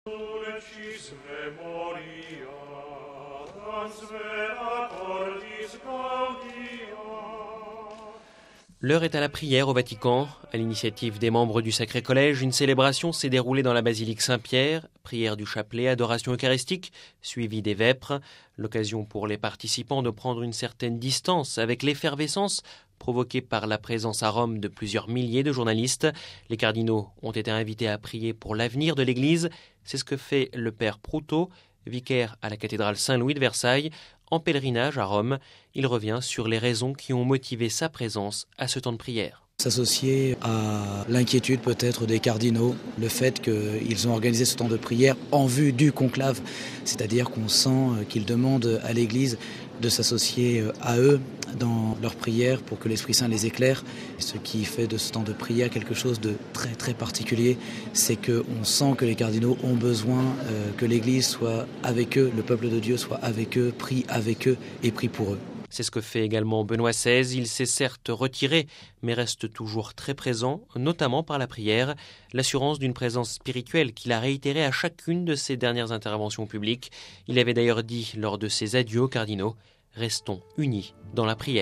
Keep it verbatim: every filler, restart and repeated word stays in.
L'heure est à la prière au Vatican. À l'initiative des membres du Sacré Collège, une célébration s'est déroulée dans la basilique Saint-Pierre. Prière du chapelet, adoration eucharistique, suivie des vêpres. L'occasion pour les participants de prendre une certaine distance avec l'effervescence provoquée par la présence à Rome de plusieurs milliers de journalistes. Les cardinaux ont été invités à prier pour l'avenir de l'Église. C'est ce que fait le père Proutot, vicaire à la cathédrale Saint-Louis de Versailles. En pèlerinage à Rome, il revient sur les raisons qui ont motivé sa présence à ce temps de prière. S'associer à l'inquiétude peut-être des cardinaux, le fait qu'ils ont organisé ce temps de prière en vue du conclave, c'est-à-dire qu'on sent qu'ils demandent à l'Église de s'associer à eux dans leur prière pour que l'Esprit Saint les éclaire. Et ce qui fait de ce temps de prière quelque chose de très très particulier, c'est qu'on sent que les cardinaux ont besoin euh, que l'Église soit avec eux, le peuple de Dieu soit avec eux, prie avec eux et prie pour eux. C'est ce que fait également Benoît seize. Il s'est certes retiré, mais reste toujours très présent, notamment par la prière, l'assurance d'une présence spirituelle qu'il a réitérée à chacune de ses dernières interventions publiques. Il avait d'ailleurs dit lors de ses adieux aux cardinaux « Restons unis dans la prière ».